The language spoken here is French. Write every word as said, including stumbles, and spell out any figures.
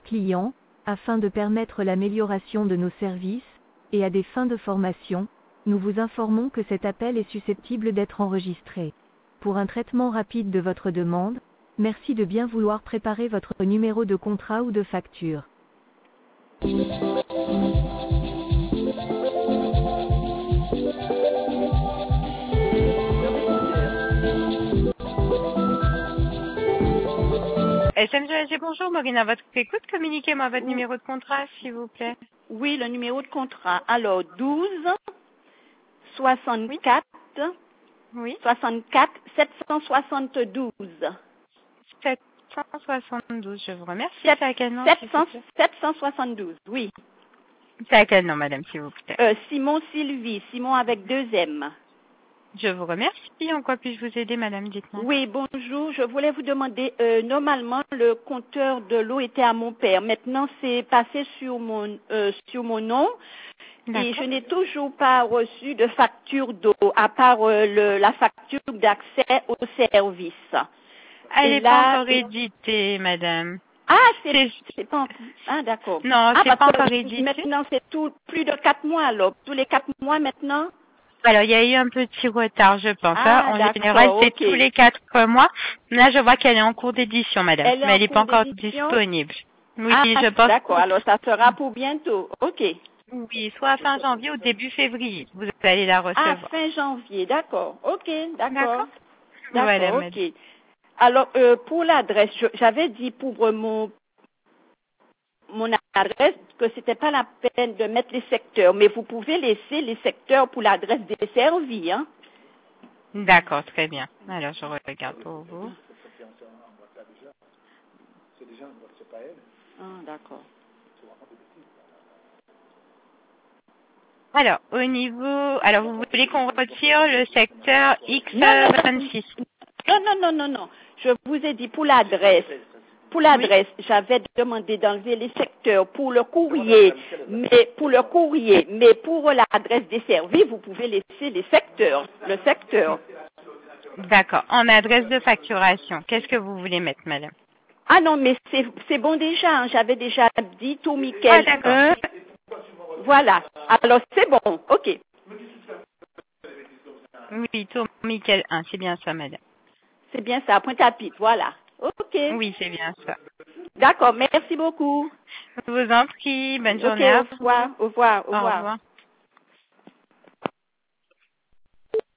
clients, afin de permettre l'amélioration de nos services, et à des fins de formation, nous vous informons que cet appel est susceptible d'être enregistré. Pour un traitement rapide de votre demande, merci de bien vouloir préparer votre numéro de contrat ou de facture. S M G A G, bonjour, Maureen, à votre écoute, communiquez-moi votre numéro de contrat, s'il vous plaît. Oui, le numéro de contrat. Alors, douze, soixante-quatre, Oui. soixante-quatre, sept cent soixante-douze. sept cent soixante-douze, je vous remercie. Sept- C'est à quel nom, sept s'il cents vous plaît? sept cent soixante-douze, oui. C'est à quel nom, madame, s'il vous plaît? Euh, Simon Sylvie, Simon avec deux M. Je vous remercie. En quoi puis-je vous aider, madame? Dites-moi. Oui, bonjour. Je voulais vous demander, euh, normalement, le compteur de l'eau était à mon père. Maintenant, c'est passé sur mon, euh, sur mon nom. Et D'accord. je n'ai toujours pas reçu de facture d'eau, à part euh, le, la facture d'accès au service. Elle Et n'est là- pas encore éditée, madame. Ah, c'est C'est- c'est pas... Ah, d'accord. Non, ah, c'est parce pas que encore édité. Maintenant, c'est tout plus de quatre mois, alors. Tous les quatre mois, maintenant. Alors, il y a eu un petit retard, je pense. Ah, hein. En d'accord, général, c'est ok. tous les quatre mois. Là, je vois qu'elle est en cours d'édition, madame. Elle est Mais en elle n'est pas cours encore d'édition? disponible. Oui, Ah, je pense. d'accord. Alors, ça sera pour bientôt. Ok. Oui, soit à fin janvier ou début février. Vous allez la Ah, recevoir. fin janvier. D'accord. Ok, d'accord. D'accord. D'accord, Voilà, ok. madame. Alors, euh, pour l'adresse, je- j'avais dit pour euh, mon mon adresse que c'était pas la peine de mettre les secteurs, mais vous pouvez laisser les secteurs pour l'adresse desservie, hein. D'accord, très bien. Alors, je regarde pour vous. Ah, d'accord. Alors, au niveau... Alors, vous voulez qu'on retire le secteur X Non, non, non. vingt-six? Non, non, non, non, non. Je vous ai dit pour l'adresse. Pour l'adresse, j'avais demandé d'enlever les secteurs pour le courrier, mais pour le courrier, mais pour l'adresse desservie, vous pouvez laisser les secteurs, le secteur. D'accord. En adresse de facturation, qu'est-ce que vous voulez mettre, madame? Ah non, mais c'est c'est bon déjà, hein. J'avais déjà dit tout Ah, Michael d'accord. un. Voilà. Alors c'est bon, ok. Oui, tour Michael un, c'est bien ça, madame. C'est bien ça, Pointe-à-Pitre, voilà. Ok. Oui, c'est bien ça. D'accord, merci beaucoup. Je vous en prie. Bonne Ok, journée à au revoir, au revoir, au vous. Au revoir. revoir.